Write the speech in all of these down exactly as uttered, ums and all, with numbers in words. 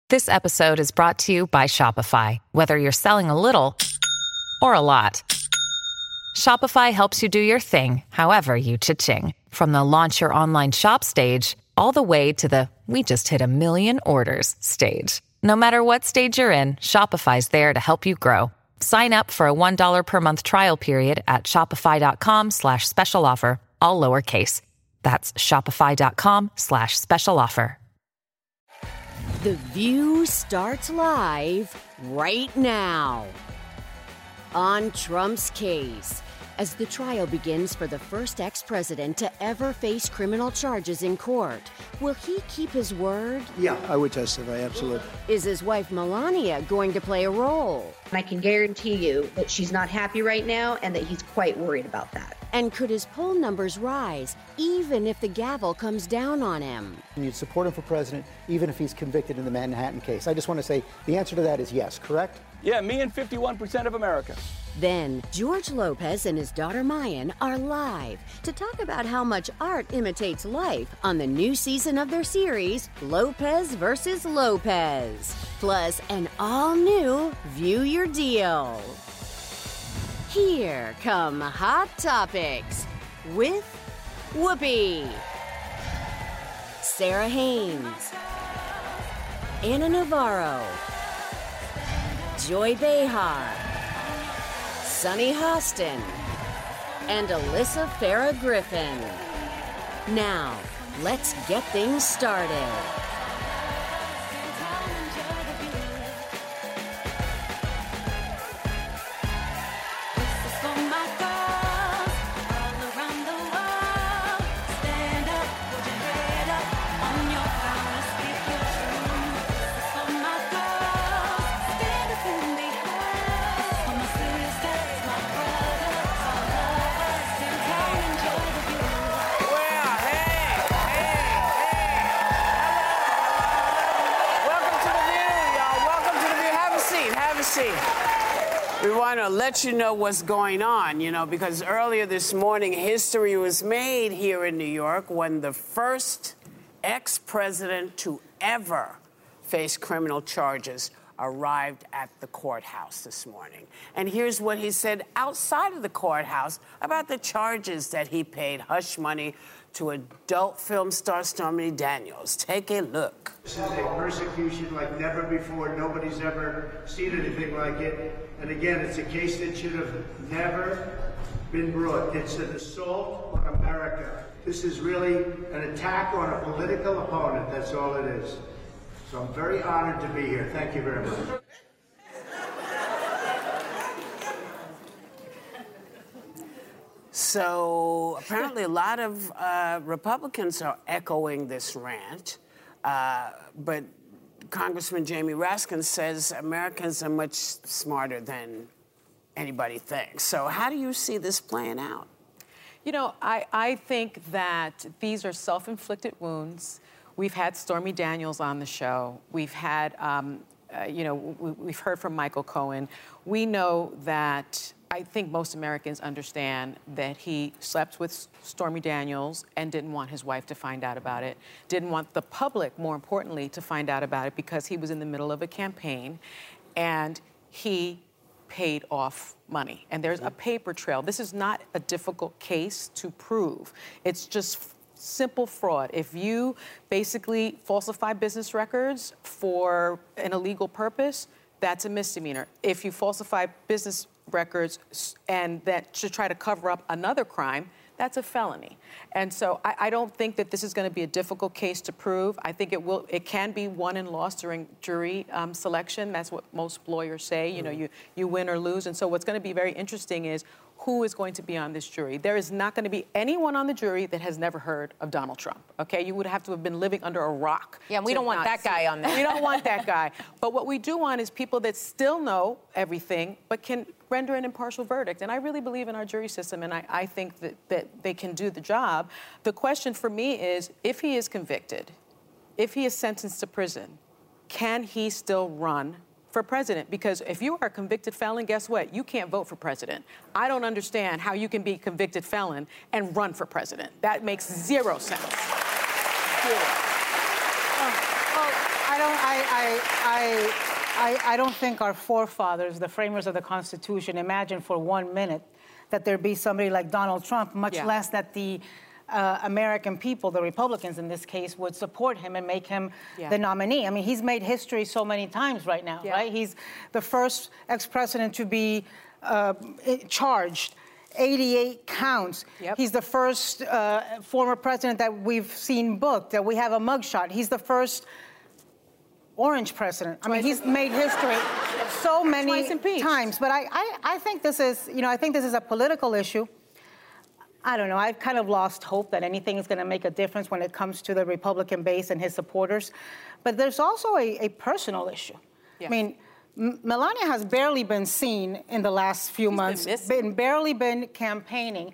This episode is brought to you by Shopify. Whether you're selling a little or a lot, Shopify helps you do your thing, however you cha-ching. From the launch your online shop stage, all the way to the we just hit a million orders stage. No matter what stage you're in, Shopify's there to help you grow. Sign up for a one dollar per month trial period at shopify.com slash special offer, all lowercase. That's shopify.com slash special offer. The View starts live right now. On Trump's case, as the trial begins for the first ex-president to ever face criminal charges in court, will he keep his word? Yeah, I would testify, absolutely. Is his wife Melania going to play a role? I can guarantee you that she's not happy right now and that he's quite worried about that. And could his poll numbers rise, even if the gavel comes down on him? You'd support him for president, even if he's convicted in the Manhattan case. I just want to say the answer to that is yes, correct? Yeah, me and fifty-one percent of America. Then, George Lopez and his daughter Mayan are live to talk about how much art imitates life on the new season of their series, Lopez versus Lopez. Plus, an all-new View Your Deal. Here come Hot Topics with Whoopi, Sarah Haynes, Anna Navarro, Joy Behar, Sunny Hostin, and Alyssa Farah Griffin. Now, let's get things started. We want to let you know what's going on, you know, because earlier this morning, history was made here in New York when the first ex-president to ever face criminal charges arrived at the courthouse this morning. And here's what he said outside of the courthouse about the charges that he paid hush money to adult film star Stormy Daniels. Take a look. This is a persecution like never before. Nobody's ever seen anything like it. And again, it's a case that should have never been brought. It's an assault on America. This is really an attack on a political opponent. That's all it is. So I'm very honored to be here. Thank you very much. So apparently a lot of uh, Republicans are echoing this rant, uh, but Congressman Jamie Raskin says Americans are much smarter than anybody thinks. So how do you see this playing out? You know, I, I think that these are self-inflicted wounds. We've had Stormy Daniels on the show. We've had, um, uh, you know, we, we've heard from Michael Cohen. We know that I think most Americans understand that he slept with Stormy Daniels and didn't want his wife to find out about it, didn't want the public, more importantly, to find out about it because he was in the middle of a campaign and he paid off money. And there's a paper trail. This is not a difficult case to prove. It's just simple fraud. If you basically falsify business records for an illegal purpose, that's a misdemeanor. If you falsify business records and that to try to cover up another crime, that's a felony. And so I, I don't think that this is going to be a difficult case to prove. I think it will. It can be won and lost during jury um, selection. That's what most lawyers say. You know, you, you win or lose. And so what's going to be very interesting is who is going to be on this jury. There is not going to be anyone on the jury that has never heard of Donald Trump, okay? You would have to have been living under a rock. Yeah, we don't want that guy on there. We don't want that guy. But what we do want is people that still know everything but can render an impartial verdict. And I really believe in our jury system, and I, I think that, that they can do the job. The question for me is, if he is convicted, if he is sentenced to prison, can he still run for president? Because if you are a convicted felon, guess what? You can't vote for president. I don't understand how you can be a convicted felon and run for president. That makes zero sense. Zero. Oh, oh, I don't, I I, I, I, I don't think our forefathers, the framers of the Constitution, imagined for one minute that there'd be somebody like Donald Trump, much Yeah. less that the uh, American people, the Republicans in this case, would support him and make him Yeah. the nominee. I mean, he's made history so many times right now, Yeah. right? He's the first ex-president to be uh, charged. eighty-eight counts. Yep. He's the first uh, former president that we've seen booked, that we have a mugshot. He's the first orange president. I mean, he's made history so many Twice impeached. times. But I, I, I think this is, you know, I think this is a political issue. I don't know. I've kind of lost hope that anything is going to make a difference when it comes to the Republican base and his supporters. But there's also a, a personal issue. Yeah. I mean, M- Melania has barely been seen in the last few She's been months, missing. been barely been campaigning.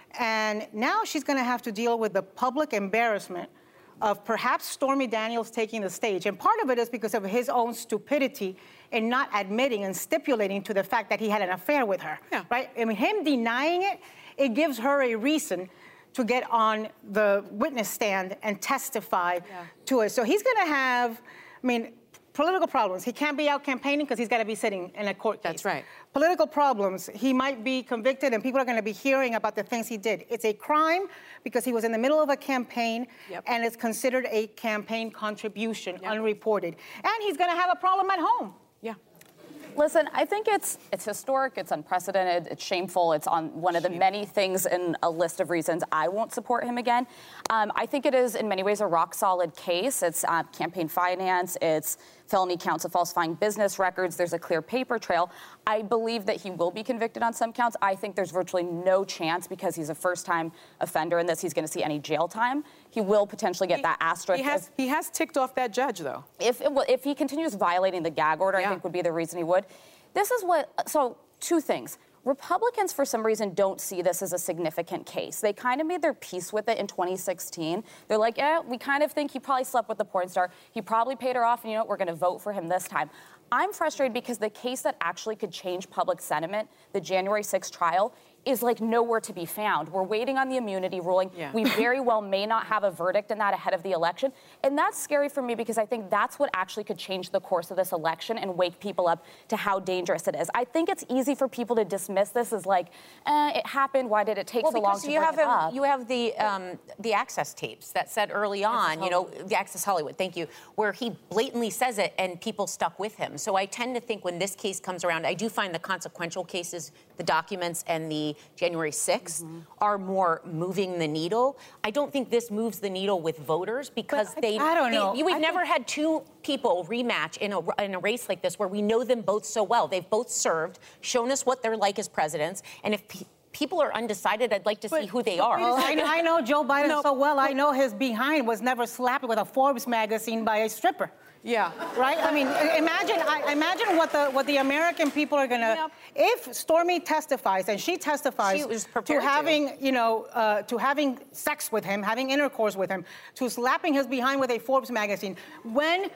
And now she's going to have to deal with the public embarrassment of perhaps Stormy Daniels taking the stage. And part of it is because of his own stupidity in not admitting and stipulating to the fact that he had an affair with her. Yeah. Right? I mean, him denying it, it gives her a reason to get on the witness stand and testify Yeah. to it. So he's going to have, I mean, political problems. He can't be out campaigning because he's got to be sitting in a court case. That's right. Political problems. He might be convicted and people are going to be hearing about the things he did. It's a crime because he was in the middle of a campaign Yep. and it's considered a campaign contribution, Yep. unreported. And he's going to have a problem at home. Yeah. Listen, I think it's it's historic, it's unprecedented, it's shameful, it's on one of the many things in a list of reasons I won't support him again. Um, I think it is in many ways a rock-solid case. It's uh, campaign finance, it's felony counts of falsifying business records, there's a clear paper trail. I believe that he will be convicted on some counts. I think there's virtually no chance because he's a first-time offender in this he's going to see any jail time. He will potentially get He- that asterisk. He has, if- he has ticked off that judge, though. if it, wa- if he continues violating the gag order, Yeah. I think would be the reason he would. This is what, so two things. Republicans, for some reason, don't see this as a significant case. They kind of made their peace with it in twenty sixteen. They're like, yeah, we kind of think he probably slept with the porn star. He probably paid her off, and you know what, we're going to vote for him this time. I'm frustrated because the case that actually could change public sentiment, the January sixth trial, is like nowhere to be found. We're waiting on the immunity ruling. Yeah. We very well may not have a verdict in that ahead of the election. And that's scary for me because I think that's what actually could change the course of this election and wake people up to how dangerous it is. I think it's easy for people to dismiss this as like, eh, it happened. Why did it take well, so long because to you bring have it a, up? you have the um, the Access tapes that said early on, you know, the Access Hollywood, thank you, where he blatantly says it and people stuck with him. So I tend to think when this case comes around, I do find the consequential cases, the documents and the January sixth mm-hmm. are more moving the needle. I don't think this moves the needle with voters because But they. I don't they, know. You, we've I never think- had two people rematch in a, in a race like this where we know them both so well. They've both served, shown us what they're like as presidents, and if pe- people are undecided, I'd like to see who they are. Well, I, I know Joe Biden No, so well. I know his behind was never slapped with a Forbes magazine by a stripper. Yeah. Right? I mean, imagine I, imagine what the what the American people are going to... Yep. If Stormy testifies, and she testifies She was to prepared to. having, you know, uh, to having sex with him, having intercourse with him, to slapping his behind with a Forbes magazine, when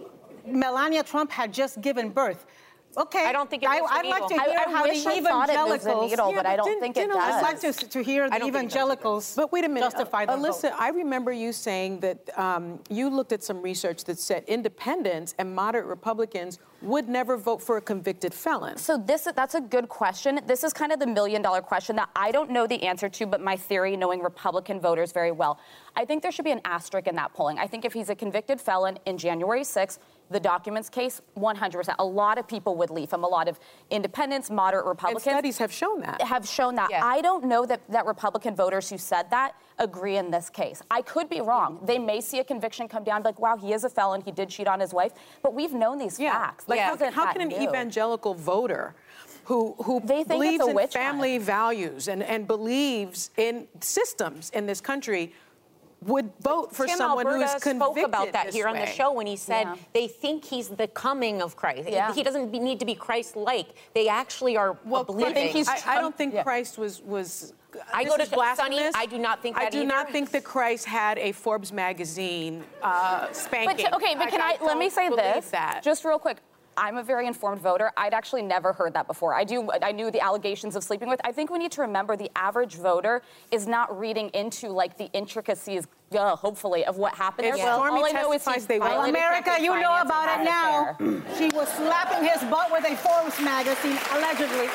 Melania Trump had just given birth... Okay, I don't think it I, moves the I'd like to needle. hear I, I how wish the I thought it moves evangelicals... the needle, Yeah, but I but don't didn't- think it didn't does. I'd like to, to hear the I don't think it does either. evangelicals But wait a minute, justify the Alyssa, vote. I remember you saying that um, you looked at some research that said independents and moderate Republicans would never vote for a convicted felon. So this that's a good question. This is kind of the million dollar question that I don't know the answer to, but my theory, knowing Republican voters very well, I think there should be an asterisk in that polling. I think if he's a convicted felon in January sixth, the documents case, one hundred percent. A lot of people would leave him. A lot of independents, moderate And Republicans studies have shown that. have shown that. Yeah. I don't know that, that Republican voters who said that agree in this case. I could be wrong. They may see a conviction come down, like, wow, he is a felon, he did cheat on his wife, but we've known these Yeah. facts. Like, This how, isn't how that can an new. evangelical voter who, who They think believes it's a in witch family hunt. values and, and believes in systems in this country would vote for Tim someone who is Alberta convicted spoke about that this here on the way? show when he said Yeah. they think he's the coming of Christ. Yeah. He doesn't be, need to be Christ-like. They actually are Well, believing. I, think he's- I, I don't think Yeah. Christ was was. I this go to is blasphemous. Sonny, I do not think I that do either. not think that Christ had a Forbes magazine uh, spanking. But, okay, but can I, let me don't say believe this, that. just real quick. I'm a very informed voter. I'd actually never heard that before. I do. I knew the allegations of sleeping with. I think we need to remember the average voter is not reading into like the intricacies uh, hopefully, of what happened there. If Well, Stormy all I know is testifies he they will. violated America, campaign you know finance about and it had now. an affair. She was slapping his butt with a Forbes magazine, allegedly.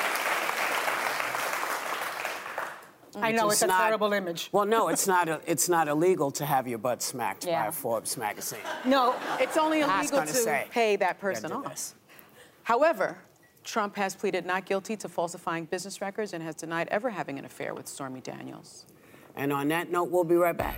I know Which it's is a not- terrible image. Well, no, it's not. A, it's not illegal to have your butt smacked by Yeah. a Forbes magazine. No, It's only I was illegal gonna to say, pay that you person gotta do off. this. However, Trump has pleaded not guilty to falsifying business records and has denied ever having an affair with Stormy Daniels. And on that note, we'll be right back.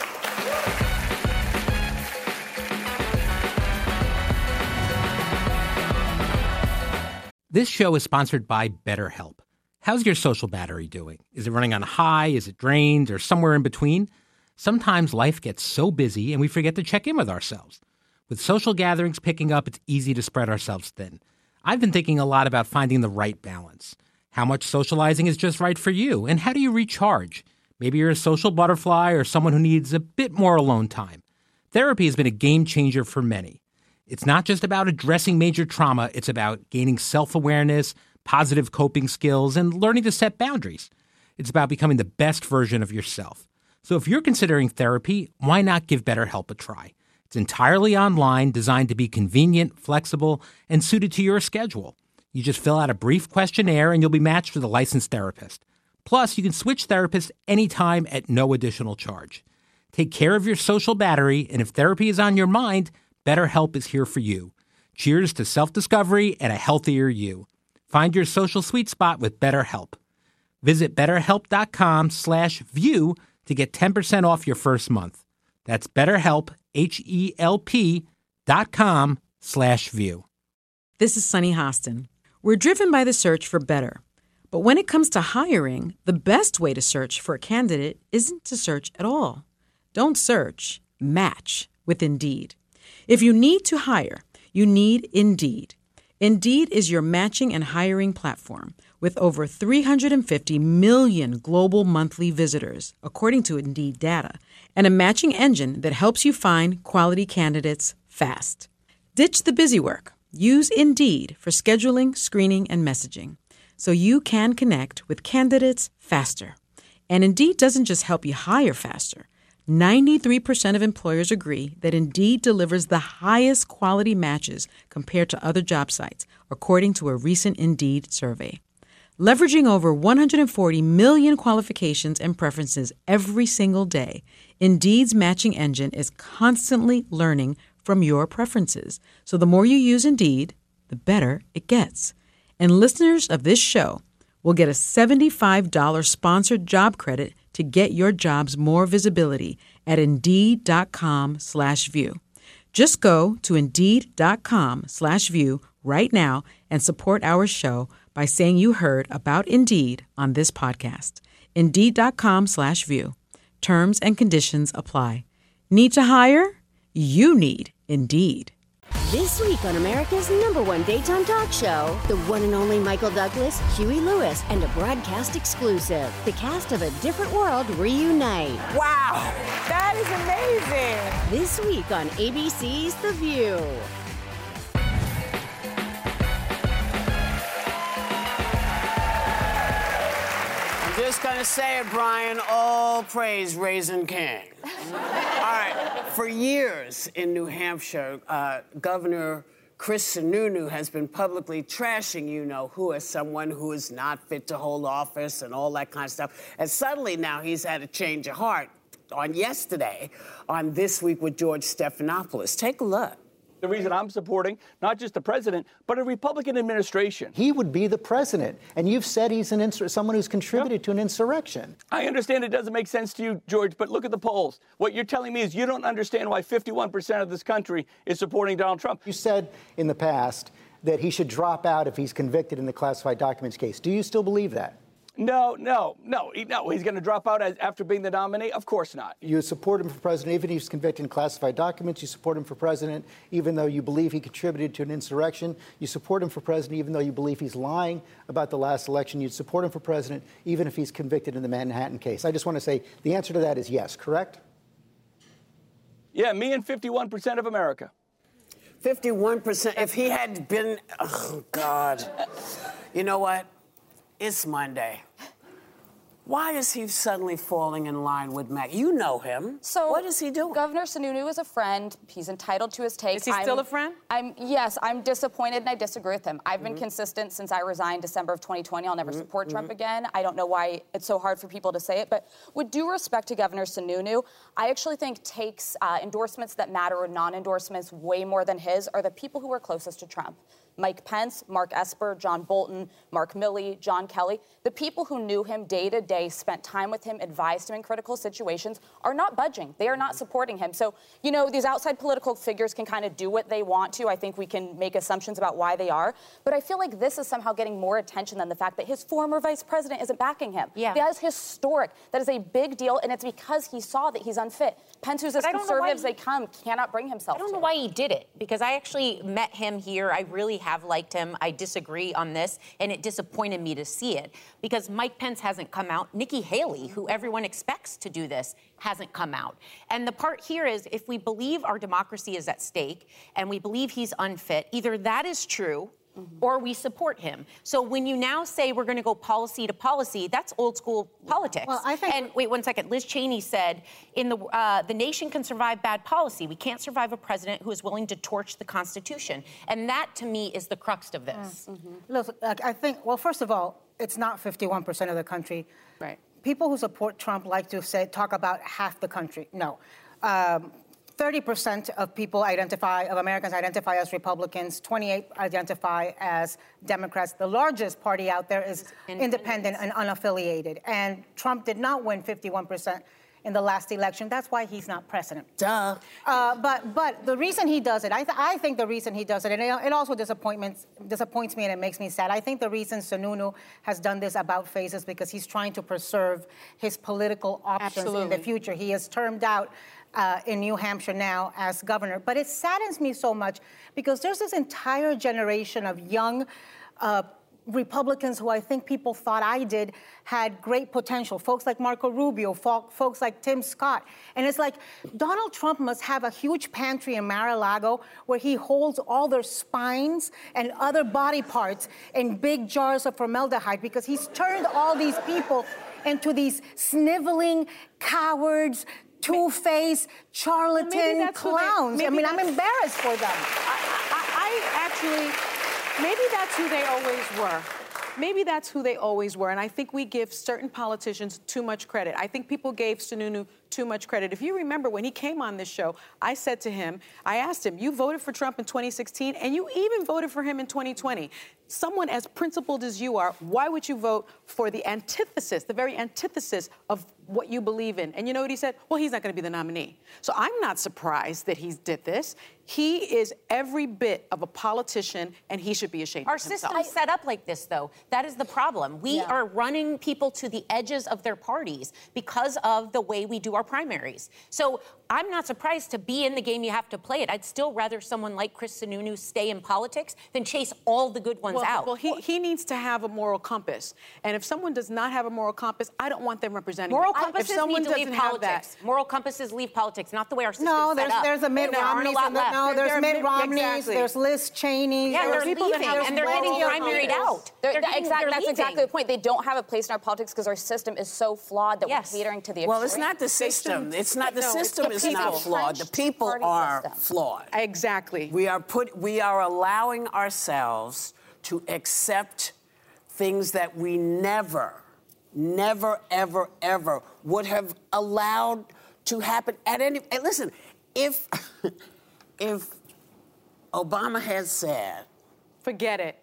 This show is sponsored by BetterHelp. How's your social battery doing? Is it running on high? Is it drained? Or somewhere in between? Sometimes life gets so busy and we forget to check in with ourselves. With social gatherings picking up, it's easy to spread ourselves thin. I've been thinking a lot about finding the right balance. How much socializing is just right for you? And how do you recharge? Maybe you're a social butterfly or someone who needs a bit more alone time. Therapy has been a game changer for many. It's not just about addressing major trauma. It's about gaining self-awareness, positive coping skills, and learning to set boundaries. It's about becoming the best version of yourself. So if you're considering therapy, why not give BetterHelp a try? It's entirely online, designed to be convenient, flexible, and suited to your schedule. You just fill out a brief questionnaire and you'll be matched with a licensed therapist. Plus, you can switch therapists anytime at no additional charge. Take care of your social battery, and if therapy is on your mind, BetterHelp is here for you. Cheers to self-discovery and a healthier you. Find your social sweet spot with BetterHelp. Visit betterhelp.com slash view to get ten percent off your first month. That's BetterHelp, H-E-L-P dot com slash view. This is Sunny Hostin. We're driven by the search for better. But when it comes to hiring, the best way to search for a candidate isn't to search at all. Don't search, match with Indeed. If you need to hire, you need Indeed. Indeed is your matching and hiring platform with over three hundred fifty million global monthly visitors, according to Indeed data, and a matching engine that helps you find quality candidates fast. Ditch the busy work. Use Indeed for scheduling, screening, and messaging so you can connect with candidates faster. And Indeed doesn't just help you hire faster. ninety-three percent of employers agree that Indeed delivers the highest quality matches compared to other job sites, according to a recent Indeed survey. Leveraging over one hundred forty million qualifications and preferences every single day, Indeed's matching engine is constantly learning from your preferences. So the more you use Indeed, the better it gets. And listeners of this show will get a seventy-five dollars sponsored job credit to get your jobs more visibility at Indeed.com slash view. Just go to Indeed.com slash view right now and support our show by saying you heard about Indeed on this podcast. Indeed.com slash view. Terms and conditions apply. Need to hire? You need Indeed. This week on America's number one daytime talk show, the one and only Michael Douglas, Huey Lewis, and a broadcast exclusive. The cast of A Different World reunite. Wow, that is amazing. This week on A B C's The View. I'm just gonna say it, Brian. All praise Raisin King. All right. For years in New Hampshire, uh, Governor Chris Sununu has been publicly trashing you-know-who as someone who is not fit to hold office and all that kind of stuff. And suddenly now he's had a change of heart on yesterday on This Week with George Stephanopoulos. Take a look. The reason I'm supporting not just the president, but a Republican administration. He would be the president, and you've said he's an insur- someone who's contributed yep. to an insurrection. I understand it doesn't make sense to you, George, but look at the polls. What you're telling me is you don't understand why fifty-one percent of this country is supporting Donald Trump. You said in the past that he should drop out if he's convicted in the classified documents case. Do you still believe that? No, no, no, he, no. He's going to drop out as, after being the nominee? Of course not. You support him for president even if he's convicted in classified documents. You support him for president even though you believe he contributed to an insurrection. You support him for president even though you believe he's lying about the last election. You'd support him for president even if he's convicted in the Manhattan case. I just want to say the answer to that is yes, correct? Yeah, me and fifty-one percent of America. fifty-one percent. If he had been, oh, God. You know what? It's Monday. Why is he suddenly falling in line with Mac? You know him. So what is he doing? Governor Sununu is a friend. He's entitled to his take. Is he I'm, still a friend? I'm yes. I'm disappointed and I disagree with him. I've Mm-hmm. been consistent since I resigned December of twenty twenty. I'll never Mm-hmm. support Trump again. I don't know why it's so hard for people to say it, but with due respect to Governor Sununu, I actually think takes uh, endorsements that matter or non-endorsements way more than his are the people who are closest to Trump. Mike Pence, Mark Esper, John Bolton, Mark Milley, John Kelly, the people who knew him day to day, spent time with him, advised him in critical situations, are not budging. They are not supporting him. So, you know, these outside political figures can kind of do what they want to. I think we can make assumptions about why they are. But I feel like this is somehow getting more attention than the fact that his former vice president isn't backing him. Yeah. That is historic. That is a big deal, and it's because he saw that he's unfit. Pence, who's as conservative as they come, cannot bring himself to. I don't know why he did it, because I actually met him here. I really have liked him. I disagree on this, and it disappointed me to see it, because Mike Pence hasn't come out. Nikki Haley, who everyone expects to do this, hasn't come out. And the part here is, if we believe our democracy is at stake and we believe he's unfit, either that is true, or we support him. So when you now say we're going to go policy to policy, that's old school politics. Well, I think. And wait one second. Liz Cheney said, "In the uh, the nation can survive bad policy. We can't survive a president who is willing to torch the Constitution." And that, to me, is the crux of this. Mm-hmm. Look, I think. Well, first of all, it's not fifty-one percent of the country. Right. People who support Trump like to say talk about half the country. No. Um, thirty percent of people identify, of Americans identify as Republicans, twenty-eight identify as Democrats. The largest party out there is independent and unaffiliated. And Trump did not win fifty-one percent in the last election. That's why he's not president. Duh. Uh, but but the reason he does it, I, th- I think the reason he does it, and it, it also disappointments, disappoints me and it makes me sad. I think the reason Sununu has done this about face is because he's trying to preserve his political options Absolutely. in the future. He is termed out uh, in New Hampshire now as governor. But it saddens me so much because there's this entire generation of young uh, Republicans who I think people thought I did had great potential. Folks like Marco Rubio, fo- folks like Tim Scott. And it's like Donald Trump must have a huge pantry in Mar-a-Lago where he holds all their spines and other body parts in big jars of formaldehyde, because he's turned all these people into these sniveling cowards, two-faced, charlatan clowns. I mean, I'm embarrassed for them. I, I, I actually... Maybe that's who they always were. Maybe that's who they always were. And I think we give certain politicians too much credit. I think people gave Sununu too much credit. If you remember, when he came on this show, I said to him, I asked him, you voted for Trump in twenty sixteen, and you even voted for him in twenty twenty. Someone as principled as you are, why would you vote for the antithesis, the very antithesis of what you believe in? And you know what he said? Well, he's not going to be the nominee. So I'm not surprised that he did this. He is every bit of a politician, and he should be ashamed Our of himself. system is set up like this, though. That is the problem. We Yeah. are running people to the edges of their parties because of the way we do our primaries. So I'm not surprised to be in the game. You have to play it. I'd still rather someone like Chris Sununu stay in politics than chase all the good ones well, out. Well, he, he needs to have a moral compass. And if someone does not have a moral compass, I don't want them representing Moral me. compasses if someone need to leave doesn't have politics. that, Moral compasses leave politics, not the way our system No, set there's up. there's a Mitt there aren't a Romney's. lot and the- left. no, There- there's there- Mitt Romney's. exactly. There's Liz Cheney. Yeah, there's they're people that leaving, have and they're moral getting primaried compass. out. They're, They're that- getting- exact, they're that's leaving. exactly the point. They don't have a place in our politics because our system is so flawed that Yes. we're catering to the Well, it's extreme. not the system. It's not the No, it's system the is not people. flawed. The people Party are system. flawed. Exactly. We are put. We are allowing ourselves to accept things that we never, never, ever, ever would have allowed to happen at any. And listen, if if Obama had said, Forget it.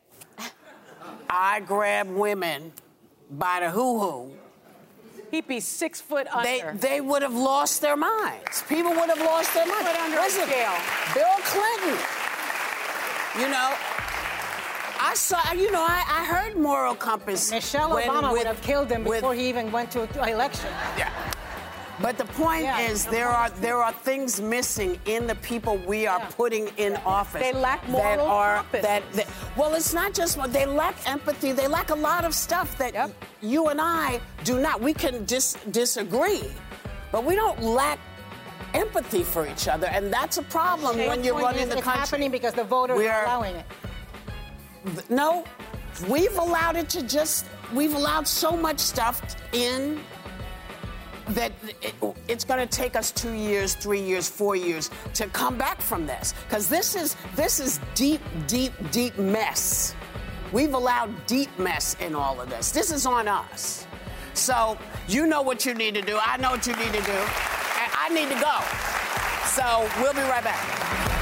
"I grab women by the hoo-hoo," He'd be six foot they under. they would have lost their minds. People would have lost their minds. Foot under a Listen, scale. Bill Clinton, you know, I saw, you know, I, I heard moral compass. Michelle when- Obama with- would have killed him with- before he even went to an election. Yeah. But the point Yeah, is, no there are there are things missing in the people we are Yeah. putting in office. They lack that moral are compass. that, that. Well, it's not just they lack empathy. They lack a lot of stuff that Yep. you and I do not. We can dis- disagree, but we don't lack empathy for each other, and that's a problem when you're Point running is, the it's country. happening because the voters We are are- allowing it. No, we've allowed it to just, we've allowed so much stuff in that it, it's going to take us two years, three years, four years to come back from this. Because this is, this is deep, deep, deep mess. We've allowed deep mess in all of this. This is on us. So you know what you need to do. I know what you need to do. And I need to go. So we'll be right back.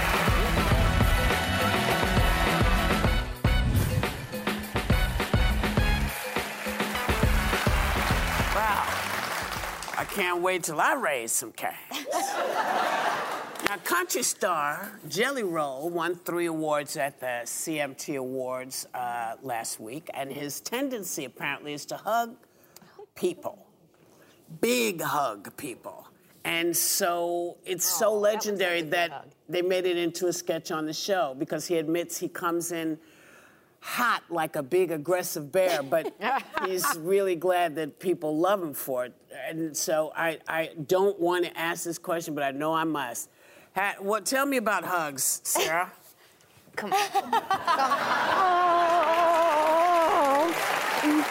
I can't wait till I raise some cash. Now, country star Jelly Roll won three awards at the C M T Awards uh, last week, and his tendency apparently is to hug people, big hug people. And so it's oh, so legendary that, that they made it into a sketch on the show because he admits he comes in hot like a big aggressive bear, but he's really glad that people love him for it. And so I, I don't want to ask this question, but I know I must. Ha, what? Tell me about hugs, Sarah. Come on. Come on.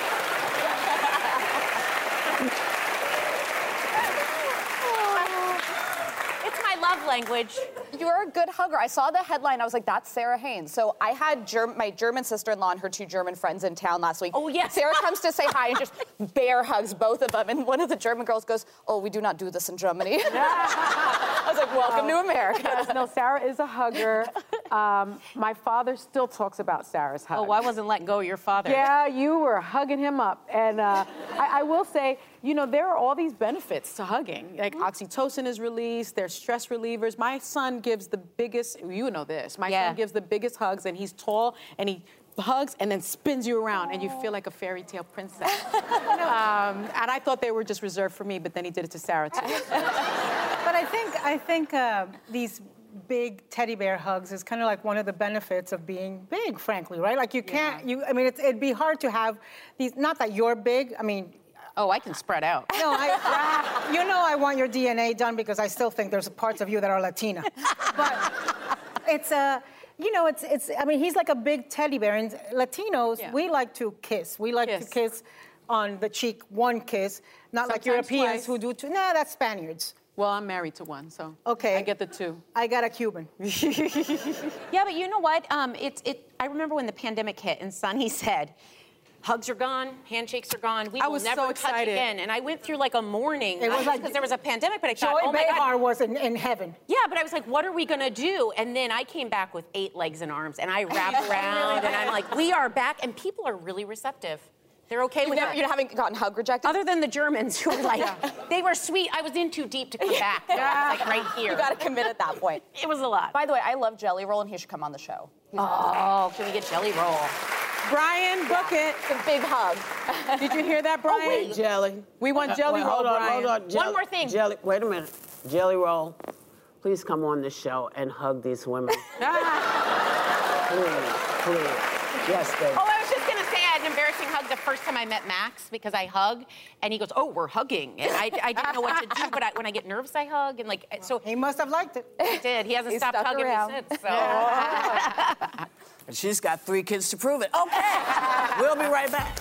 Love language. You're a good hugger. I saw the headline. I was like, that's Sarah Haynes. So I had Germ- my German sister-in-law and her two German friends in town last week. Oh, yes. Sarah comes to say hi and just bear hugs both of them. And one of the German girls goes, oh, we do not do this in Germany. I was like, welcome no. to America. Yes, no, Sarah is a hugger. Um, my father still talks about Sarah's hug. Oh, I wasn't letting go of your father. Yeah, you were hugging him up. And uh, I, I will say, you know, there are all these benefits to hugging. Like mm-hmm. oxytocin is released, there's stress relievers. My son gives the biggest, you know this, my yeah. son gives the biggest hugs, and he's tall, and he hugs and then spins you around, Aww. And you feel like a fairy tale princess. um, and I thought they were just reserved for me, but then he did it to Sarah, too. But I think, I think uh, these big teddy bear hugs is kind of like one of the benefits of being big, frankly, right? Like you can't, yeah. you. I mean, it's, it'd be hard to have these, not that you're big, I mean, oh, I can spread out. No, I, you know I want your D N A done because I still think there's parts of you that are Latina. But it's a, uh, you know, it's, it's. I mean, he's like a big teddy bear. And Latinos, yeah. we like to kiss. We like kiss. to kiss on the cheek, one kiss. Not Sometimes like Europeans twice. who do two. Nah, that's Spaniards. Well, I'm married to one, so okay. I get the two. I got a Cuban. Yeah, but you know what? Um, it, it, I remember when the pandemic hit and Sonny said, hugs are gone, handshakes are gone. We I will was never so touch excited. again. And I went through like a morning. It was like because there was a pandemic, but I Joy thought, oh my Behar God. was in, in heaven. Yeah, but I was like, what are we gonna do? And then I came back with eight legs and arms, and I wrapped around, and I'm like, we are back, and people are really receptive. They're okay you with never, that. You haven't gotten hug rejected? Other than the Germans who were like, yeah. they were sweet. I was in too deep to come back. Yeah. Like right here. You gotta commit at that point. It was a lot. By the way, I love Jelly Roll, and he should come on the show. He's oh, can we get Jelly Roll? Brian, book yeah. it. It's a big hug. Did you hear that, Brian? Oh, wait. Jelly. We want Jelly uh, Roll, hold on, Brian. Hold on, Jelly, One more thing. Jelly, wait a minute. Jelly Roll, please come on this show and hug these women. Please, please. Yes, baby. Oh, I was just going to say I had an embarrassing hug the first time I met Max because I hug, and he goes, oh, we're hugging. And I, I didn't know what to do, but I, when I get nervous, I hug. And like, so he must have liked it. He did. He hasn't he stopped hugging around. me since. So. Yeah. And she's got three kids to prove it. Okay. We'll be right back.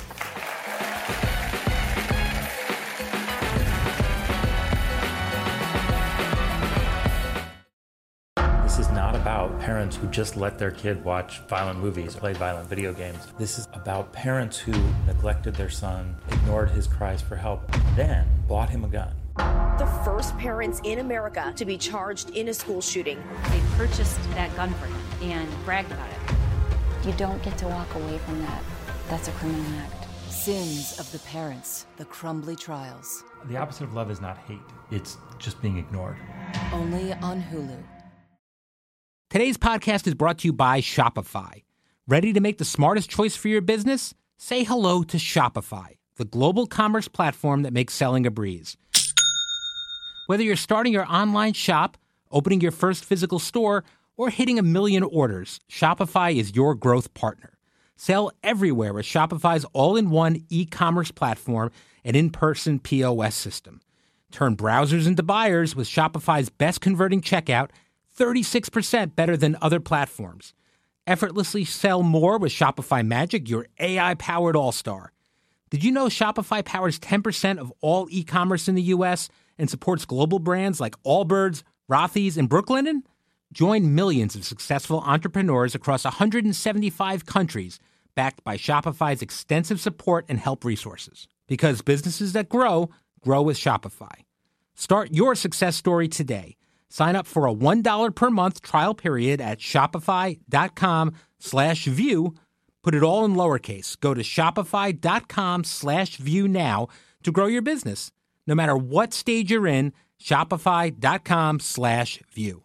This is not about parents who just let their kid watch violent movies or play violent video games. This is about parents who neglected their son, ignored his cries for help, then bought him a gun. The first parents in America to be charged in a school shooting. They purchased that gun for him and bragged about it. You don't get to walk away from that. That's a criminal act. Sins of the parents, the Crumbly Trials. The opposite of love is not hate. It's just being ignored. Only on Hulu. Today's podcast is brought to you by Shopify. Ready to make the smartest choice for your business? Say hello to Shopify, the global commerce platform that makes selling a breeze. Whether you're starting your online shop, opening your first physical store, or hitting a million orders, Shopify is your growth partner. Sell everywhere with Shopify's all-in-one e-commerce platform and in-person P O S system. Turn browsers into buyers with Shopify's best-converting checkout, thirty-six percent better than other platforms. Effortlessly sell more with Shopify Magic, your A I-powered all-star. Did you know Shopify powers ten percent of all e-commerce in the U S and supports global brands like Allbirds, Rothy's, and Brooklinen? Join millions of successful entrepreneurs across one hundred seventy-five countries, backed by Shopify's extensive support and help resources. Because businesses that grow, grow with Shopify. Start your success story today. Sign up for a one dollar per month trial period at shopify.com slash view. Put it all in lowercase. Go to shopify.com slash view now to grow your business. No matter what stage you're in, shopify.com slash view.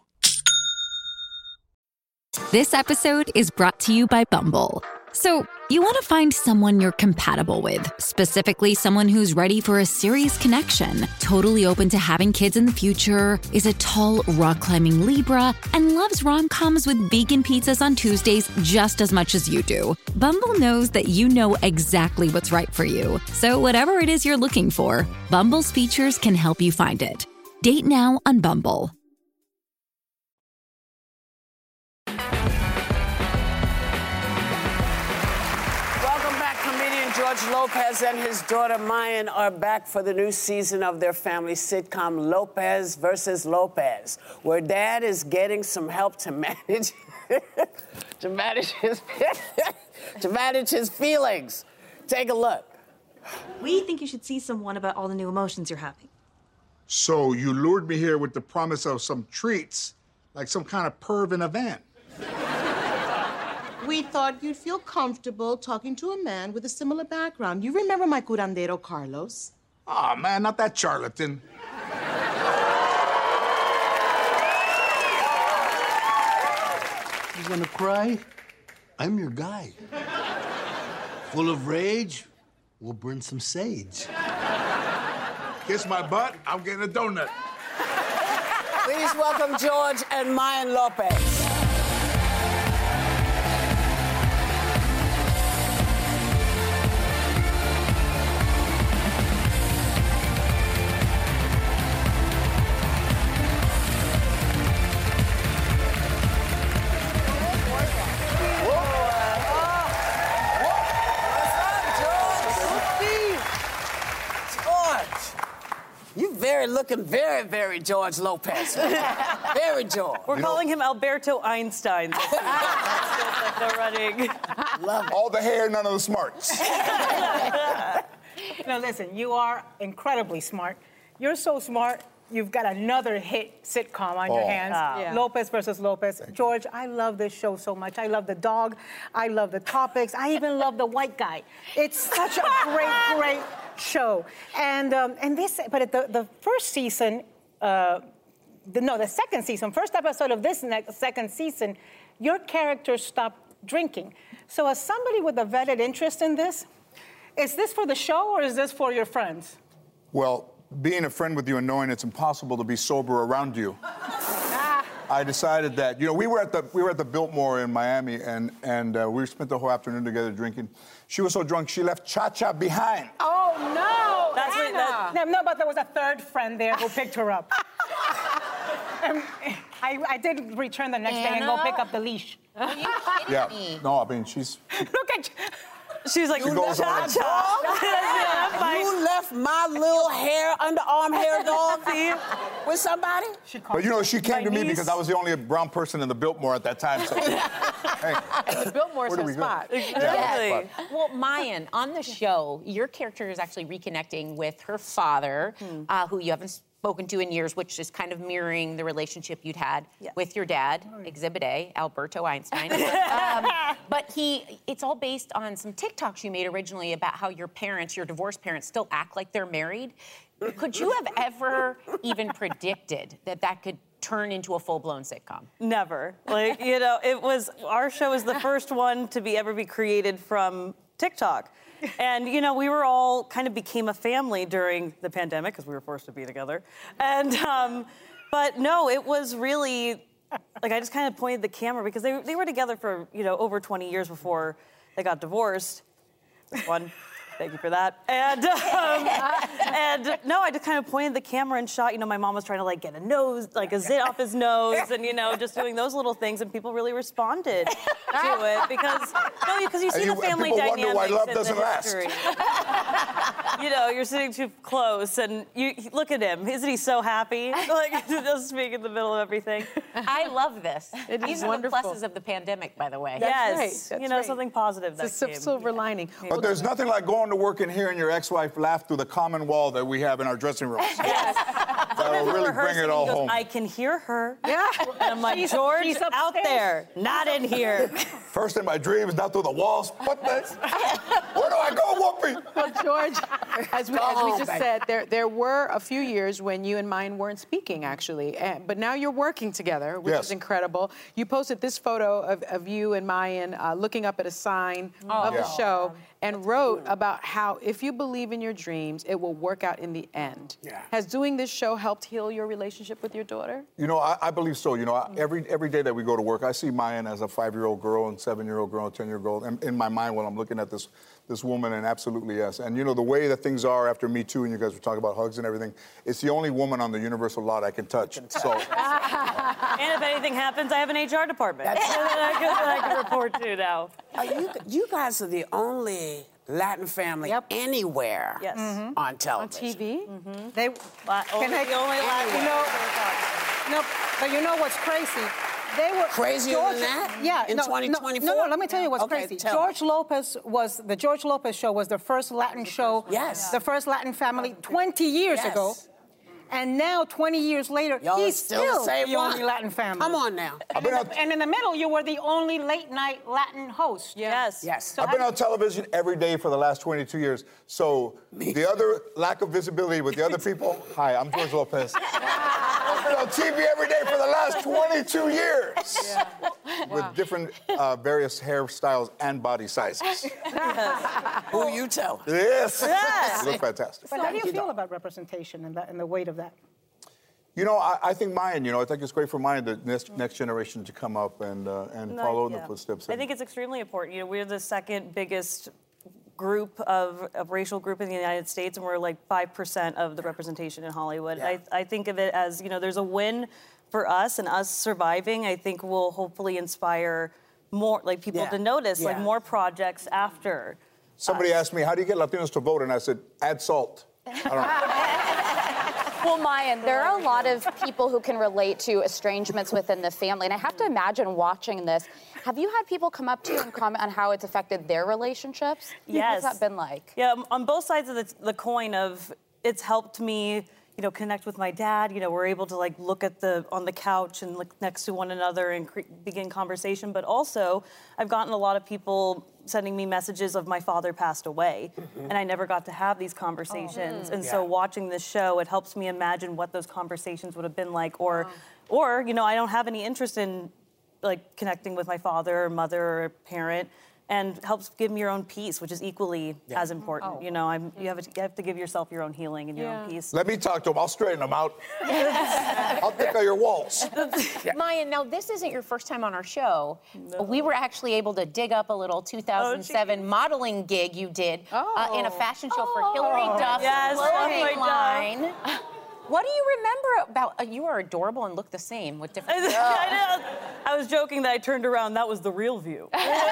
This episode is brought to you by Bumble. So, you want to find someone you're compatible with, specifically someone who's ready for a serious connection, totally open to having kids in the future, is a tall, rock-climbing Libra, and loves rom-coms with vegan pizzas on Tuesdays just as much as you do. Bumble knows that you know exactly what's right for you. So whatever it is you're looking for, Bumble's features can help you find it. Date now on Bumble. George Lopez and his daughter Mayan are back for the new season of their family sitcom Lopez versus Lopez, where dad is getting some help to manage to manage his to manage his feelings. Take a look. We think you should see someone about all the new emotions you're having. So you lured me here with the promise of some treats, like some kind of perv in a van. We thought you'd feel comfortable talking to a man with a similar background. You remember my curandero, Carlos? Aw, oh, man, not that charlatan. You gonna cry? I'm your guy. Full of rage, we'll burn some sage. Kiss my butt, I'm getting a donut. Please welcome George and Mayan Lopez. Very looking very, very George Lopez. Very George. We're you calling know, him Alberto Einstein. That's that they're running. Love all the hair, none of the smarts. Now listen, you are incredibly smart. You're so smart, you've got another hit sitcom on oh. your hands. Oh. Yeah. Lopez versus Lopez. George, I love this show so much. I love the dog. I love the topics. I even love the white guy. It's such a great, great show. And um, and this, but the, the first season, uh, the, no, the second season, first episode of this next, second season, your character stopped drinking. So as somebody with a vetted interest in this, is this for the show or is this for your friends? Well, being a friend with you and knowing it's impossible to be sober around you, I decided that, you know, we were at the we were at the Biltmore in Miami, and and uh, we spent the whole afternoon together drinking. She was so drunk she left Cha-Cha behind. Oh no! That's Anna. what, that... no, no, but there was a third friend there who picked her up. um, I, I did return the next Anna? day and go pick up the leash. Are you kidding yeah. me? No, I mean she's. Look at. She's like, she goes Cha-Cha. You left my little hair, underarm hair dog with somebody? But you know, she came to me because I was the only brown person in the Biltmore at that time. So, hey, and the Biltmore's her spot. Exactly. Yeah, well, Mayan, on the show, your character is actually reconnecting with her father, hmm. uh, who you haven't spoken to in years, which is kind of mirroring the relationship you'd had yeah. with your dad, Exhibit A, Alberto Einstein. um, but he, it's all based on some TikToks you made originally about how your parents, your divorced parents, still act like they're married. Could you have ever even predicted that that could turn into a full-blown sitcom? Never. Like, you know, it was, our show is the first one to be ever be created from TikTok. And, you know, we were all kind of became a family during the pandemic because we were forced to be together. And, um, but no, it was really, like, I just kind of pointed the camera because they, they were together for, you know, over twenty years before they got divorced. One. Thank you for that. And um, and no, I just kind of pointed the camera and shot. You know, my mom was trying to like get a nose, like a zit off his nose, and you know, just doing those little things, and people really responded to it because no, because you see And the you- family and people wonder dynamics why love in doesn't the last. history. You know, you're sitting too close, and you look at him. Isn't he so happy? Like just speak in the middle of everything. I love this. It These is are wonderful. the pluses of the pandemic, by the way. That's yes, right, that's you know, right. something positive that It's a came. silver lining. But there's nothing like going to work and hearing your ex-wife laugh through the common wall that we have in our dressing rooms. That'll really bring Rehearsing, it all he goes, home. I can hear her. Yeah. And I'm like, She's- George, she's out upstairs. there, not in here. First in my dreams, not through the walls. What the? Where do I go, Whoopi? Well, George, as we, Go as we home, just baby. said, there there were a few years when you and mine weren't speaking, actually. And, but now you're working together, which Yes. is incredible. You posted this photo of, of you and Mayan uh, looking up at a sign of Yeah. the show and wrote about how if you believe in your dreams, it will work out in the end. Yeah. Has doing this show helped heal your relationship with your daughter? You know, I, I believe so. You know, I, every every day that we go to work, I see Mayan as a five-year-old girl and seven-year-old girl and ten-year-old girl. And in my mind, when I'm looking at this this woman, and absolutely yes. And you know, the way that things are after Me Too, and you guys were talking about hugs and everything, it's the only woman on the universal lot I can touch. So And if anything happens, I have an H R department that I can, that I can report to now. Uh, you, you guys are the only Latin family anywhere Yes. on On television. T V. Mm-hmm. They La- only, I- the only Latin you know, no, but you know what's crazy? They were Crazier George, than that? Yeah, In no, twenty no, twenty-four? No, no, let me tell you what's Okay, crazy. tell George Lopez was the George Lopez show was the first Latin show. Yes. The first Latin family twenty years Yes. ago. And now, twenty years later, Y'all he's still still, the same the one? only Latin family. Come on now. And in, the, and in the middle, you were the only late night Latin host. Yes. Yes. I've been on television every day for the last twenty-two years. So the other lack of visibility with the other people, hi, I'm George Lopez. I've been on T V every day for the last twenty-two years. With different uh, various hairstyles and body sizes. Who you tell? Yes. Yes. You look fantastic. But how do you you, feel though. about representation and, that, and the weight of that? You know, I, I think Mayan, you know, I think it's great for Mayan, the next, next generation to come up and, uh, and No, follow in yeah. the footsteps. I think it's extremely important. You know, we're the second biggest group of, of racial group in the United States, and we're like five percent of the representation in Hollywood. Yeah. I, I think of it as, you know, there's a win for us, and us surviving, I think will hopefully inspire more, like people Yeah. to notice, like Yeah. more projects after. Somebody asked me, how do you get Latinos to vote? And I said, add salt. I don't know. Well, Mayan, there are a lot of people who can relate to estrangements within the family. And I have to imagine watching this. Have you had people come up to you and comment on how it's affected their relationships? Yes. What's that been like? Yeah, um, on both sides of the, the coin of it's helped me, you know, connect with my dad. You know, we're able to like look at the on the couch and look next to one another and cre- begin conversation. But also, I've gotten a lot of people sending me messages of my father passed away, and I never got to have these conversations. And so, Yeah. watching this show, it helps me imagine what those conversations would have been like. Or, or you know, I don't have any interest in like connecting with my father or mother or parent, and helps give me your own peace, which is equally Yeah. as important. You know, I'm, you have to, you have to give yourself your own healing and your own peace. Let me talk to him. I'll straighten him out. I'll pick out your walls. Maya, now this isn't your first time on our show. We were actually able to dig up a little two thousand seven modeling gig you did uh, in a fashion show for Hillary Duff's Yes, clothing Hillary line. Duff. What do you remember about? Uh, you are adorable and look the same with different. I, know. I was joking that I turned around. That was the real view.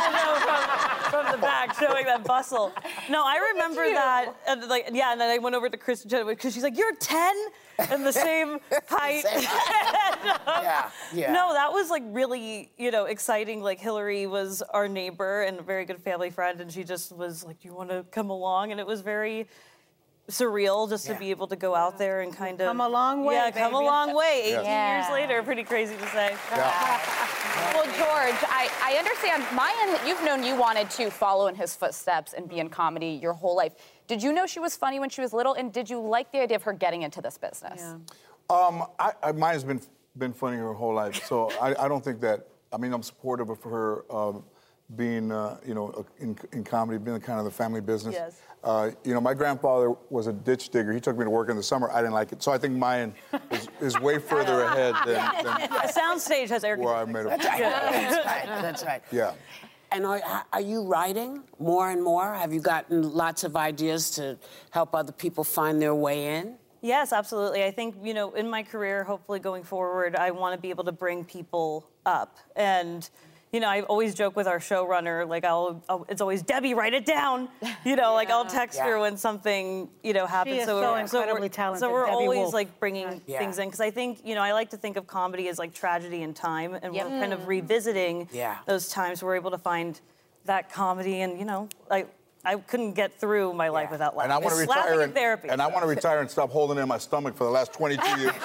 from, from the back, showing that bustle. No, I remember that. And like, yeah, and then I went over to Kristen Chenoweth because she's like, "You're ten and the same height." Yeah, yeah. No, that was like really, you know, exciting. Like Hillary was our neighbor and a very good family friend, and she just was like, "Do you want to come along?" And it was very surreal just Yeah. to be able to go out there and kind of Come a long way, Yeah, come a baby. long way. eighteen Yeah. years later, pretty crazy to say. Well, George, I, I understand. Mayan, you've known you wanted to follow in his footsteps and be in comedy your whole life. Did you know she was funny when she was little, and did you like the idea of her getting into this business? Um, I, I, mine has been been funny her whole life, so I, I don't think that. I mean, I'm supportive of her um, being, uh, you know, in, in comedy, being kind of the family business. Yes. Uh, you know, my grandfather was a ditch digger. He took me to work in the summer. I didn't like it, so I think Mayan is, is way further ahead than, than A soundstage has air where I conditioning. made it. That's right. That's right. That's right. Yeah. And are, are you writing more and more? Have you gotten lots of ideas to help other people find their way in? Yes, absolutely. I think, you know, in my career, hopefully going forward, I want to be able to bring people up. And, you know, I always joke with our showrunner, like, I'll, I'll it's always, Debbie, write it down. You know, yeah. like, I'll text yeah. her when something, you know, happens. She is so, so we're, incredibly so we're, talented, So we're Debbie always, Wolf. like, bringing Yeah. things in. Because I think, you know, I like to think of comedy as, like, tragedy and time. And Yep. we're kind of revisiting Yeah. those times where we're able to find that comedy. And, you know, like, I couldn't get through my life without laughing. And I want to It's retire laughing and, therapy. and I want to retire and stop holding in my stomach for the last twenty-two years.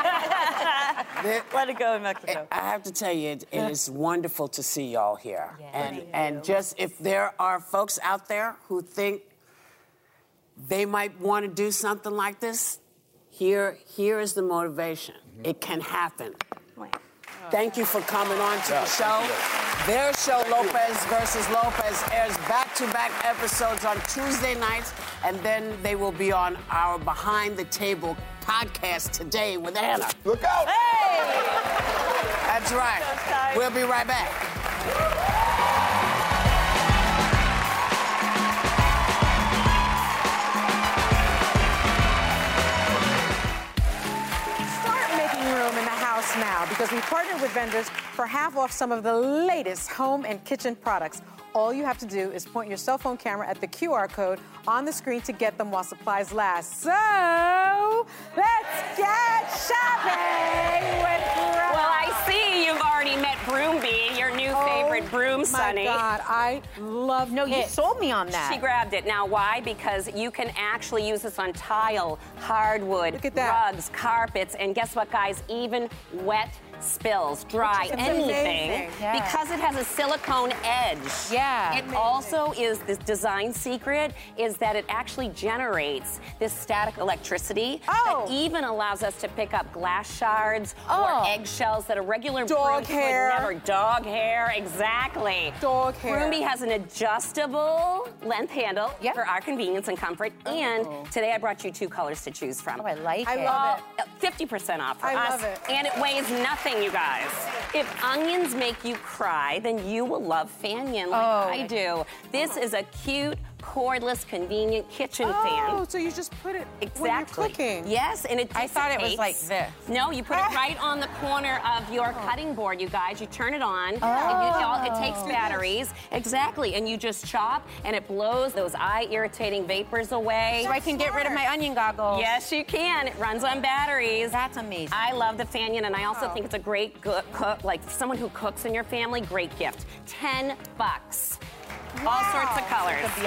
Let it go in Mexico. I have to tell you, it, it is wonderful to see y'all here. And and just if there are folks out there who think they might want to do something like this, here here is the motivation. Mm-hmm. It can happen. Thank you for coming on to Yeah, the show. Their show, Lopez versus Lopez, airs back-to-back episodes on Tuesday nights, and then they will be on our Behind the Table podcast today with Anna. Look out! Hey! That's right. We'll be right back. Now, because we partnered with vendors for half off some of the latest home and kitchen products. All you have to do is point your cell phone camera at the Q R code on the screen to get them while supplies last. So, let's get shopping with Greta. Well, I see you've already met Broomby, your new oh, favorite broom, Sunny. My God, I love No, you it. sold me on that. She grabbed it. Now, why? Because you can actually use this on tile, hardwood, Look at that. rugs, carpets, and guess what, guys? Even wet spills, dry, anything, yeah. because it has a silicone edge. Yeah. It amazing. Also is, this design secret is that it actually generates this static electricity oh. that even allows us to pick up glass shards oh. or eggshells that a regular dog broom hair. would never. Dog hair, exactly. Dog hair. Broomby has an adjustable length handle yep. for our convenience and comfort. Oh. And today I brought you two colors to choose from. Oh, I like I it. love it. fifty percent off for I us. love it. And it weighs nothing, you guys. If onions make you cry, then you will love Fanion like Oh. I do. This is a cute, cordless, convenient kitchen Oh, fan. so you just put it Exactly. when you're cooking. Yes, and it I thought it was dissipates. like this. No, you put it right on the corner of your cutting board, you guys. You turn it on. And you, all, it takes batteries. Exactly. And you just chop, and it blows those eye-irritating vapors away. So I can get rid of my onion goggles. Yes, you can. It runs on batteries. That's amazing. I love the Fanion, and I also think it's a great go- cook, like someone who cooks in your family, great gift. Ten bucks. Wow. All sorts of colors. The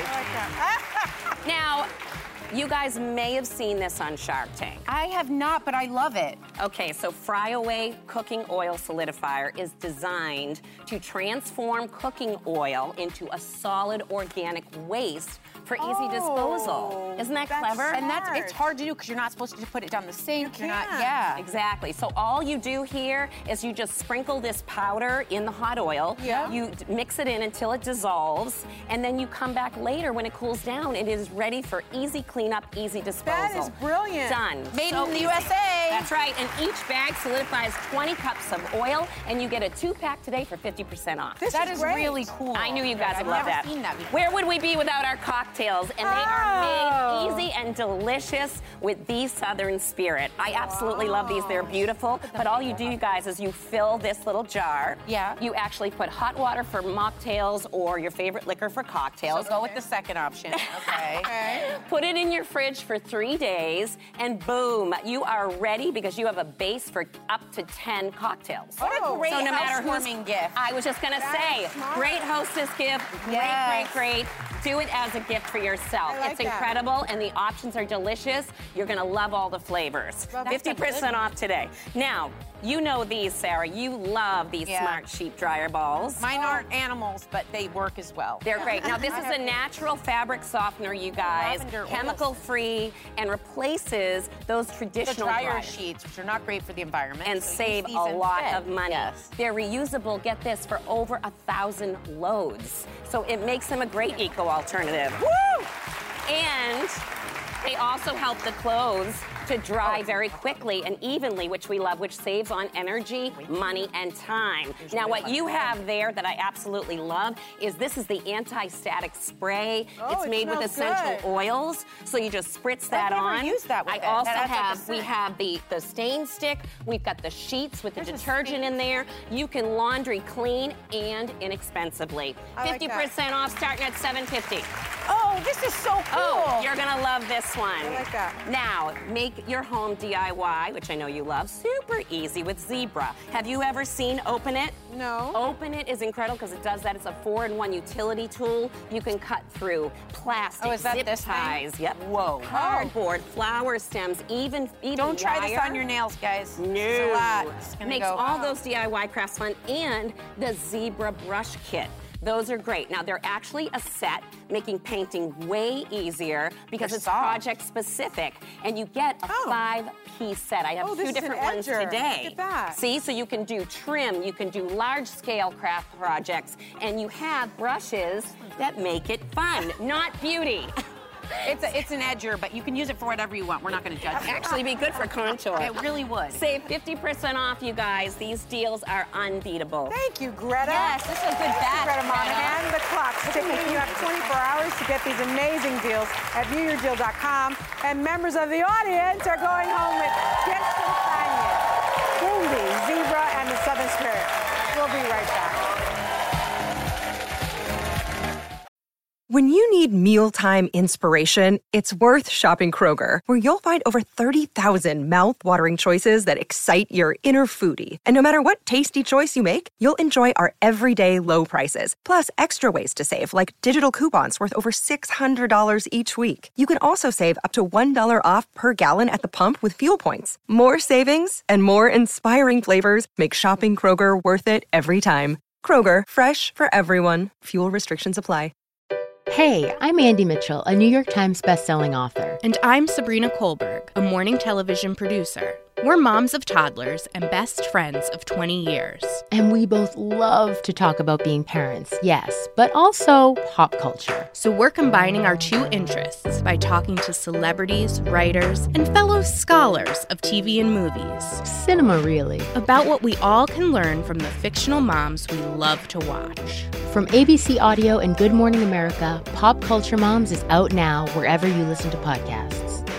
Beyonce. Now, you guys may have seen this on Shark Tank. I have not, but I love it. Okay, so Fryaway Cooking Oil Solidifier is designed to transform cooking oil into a solid organic waste for easy Oh, disposal. Isn't that clever? And that's it's hard to do because you're not supposed to put it down the sink. You are not, yeah. Exactly. So all you do here is you just sprinkle this powder in the hot oil. Yeah. You d- mix it in until it dissolves, and then you come back later when it cools down, and it is ready for easy cleanup, easy disposal. That is brilliant. Done. Made So in the easy. U S A. That's right. And each bag solidifies twenty cups of oil, and you get a two-pack today for fifty percent off. This That is is great. really cool. I knew you guys I've would love never that. seen that before. Where would we be without our cocktails? And they Oh. are made easy and delicious with the Southern Spirit. I absolutely love these. They're beautiful. But all you do, you guys, is you fill this little jar. Yeah. You actually put hot water for mocktails or your favorite liquor for cocktails. So go with the second option. Okay. Okay. Put it in your fridge for three days, and boom, you are ready because you have a base for up to ten cocktails. What a great so no matter who's, housewarming gift. I was just gonna That's say, smart. great hostess gift, great, Yes. great, great. Do it as a gift for yourself. I like it's that. incredible, and the options are delicious. You're gonna love all the flavors. That's fifty percent off today. Now, you know these, Sarah. You love these Yeah. Smart Sheep Dryer balls. Mine aren't animals, but they work as well. They're great. Now, this is a natural fabric softener, you guys, Lavender oils. chemical-free, and replaces those The traditional dryer dryers. sheets, which are not great for the environment. And so use save these a lot instead. of money. Yes. They're reusable, get this, for over a thousand loads. So it makes them a great eco alternative. Woo! And They also help the clothes to dry very quickly and evenly, which we love, which saves on energy, money, and time. Now, what you have there that I absolutely love is this is the anti-static spray. Oh, it's it made with smells essential good. oils, so you just spritz that I've never on. used that with I it. also That's like a have, we scent. have the, the stain stick. We've got the sheets with the There's a detergent in there. You can laundry clean and inexpensively. I like fifty percent that. off starting at seven fifty. Oh, this is so cool. Oh, you're gonna love this one. I like that. Now, make your home D I Y, which I know you love, super easy with Zebra. Have you ever seen Open It? No. Open It is incredible because it does that. It's a four-in-one utility tool. You can cut through plastic, Oh, is that zip this thing? ties, yep. Whoa. Cardboard, flower stems, even even Don't try this wire. on your nails, guys. No. It's a lot. It's gonna Makes go. all those D I Y crafts fun, and the Zebra brush kit. Those are great. Now, they're actually a set, making painting way easier because They're it's soft. project specific, and you get a five-piece set. I have Oh, this two is an different ones edger. today. Look at that. See, so you can do trim, you can do large-scale craft projects, and you have brushes that make it fun, not beauty. It's, a, it's an edger, but you can use it for whatever you want. We're not going to judge you. Actually, be good for contour. It really would. Save fifty percent off, you guys. These deals are unbeatable. Thank you, Greta. Yes, this is a good Thank you, batch, Greta Greta. Monahan. The clock's ticking. You have twenty-four hours to get these amazing deals at view your deal dot com. And members of the audience are going home with gifts from Tanya, Holy, Zebra, and the Southern Spirit. We'll be right back. When you need mealtime inspiration, it's worth shopping Kroger, where you'll find over thirty thousand mouth-watering choices that excite your inner foodie. And no matter what tasty choice you make, you'll enjoy our everyday low prices, plus extra ways to save, like digital coupons worth over six hundred dollars each week. You can also save up to one dollar off per gallon at the pump with fuel points. More savings and more inspiring flavors make shopping Kroger worth it every time. Kroger, fresh for everyone. Fuel restrictions apply. Hey, I'm Andy Mitchell, a New York Times bestselling author. And I'm Sabrina Kohlberg, a morning television producer. We're moms of toddlers and best friends of twenty years. And we both love to talk about being parents, yes, but also pop culture. So we're combining our two interests by talking to celebrities, writers, and fellow scholars of T V and movies. Cinema, really. About what we all can learn from the fictional moms we love to watch. From A B C Audio and Good Morning America, Pop Culture Moms is out now wherever you listen to podcasts.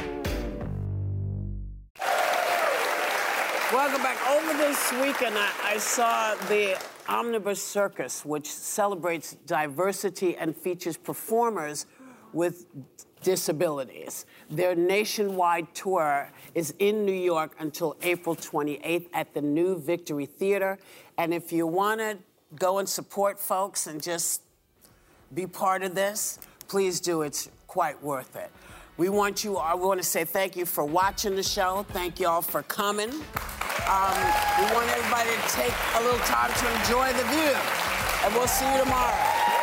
Welcome back. Over this weekend, I, I saw the Omnibus Circus, which celebrates diversity and features performers with disabilities. Their nationwide tour is in New York until April twenty-eighth at the New Victory Theater. And if you want to go and support folks and just be part of this, please do. It's quite worth it. We want you, I want to say thank you for watching the show. Thank you all for coming. Um, we want everybody to take a little time to enjoy the view. And we'll see you tomorrow.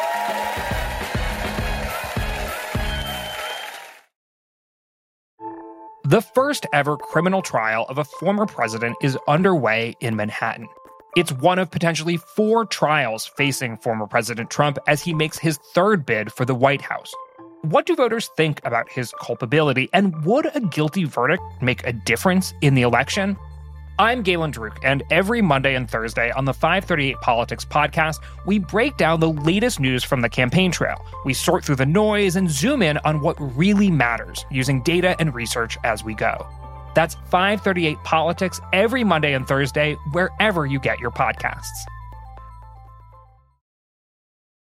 The first ever criminal trial of a former president is underway in Manhattan. It's one of potentially four trials facing former President Trump as he makes his third bid for the White House. What do voters think about his culpability, and would a guilty verdict make a difference in the election? I'm Galen Druk, and every Monday and Thursday on the five thirty-eight Politics podcast, we break down the latest news from the campaign trail. We sort through the noise and zoom in on what really matters, using data and research as we go. That's five thirty-eight Politics every Monday and Thursday, wherever you get your podcasts.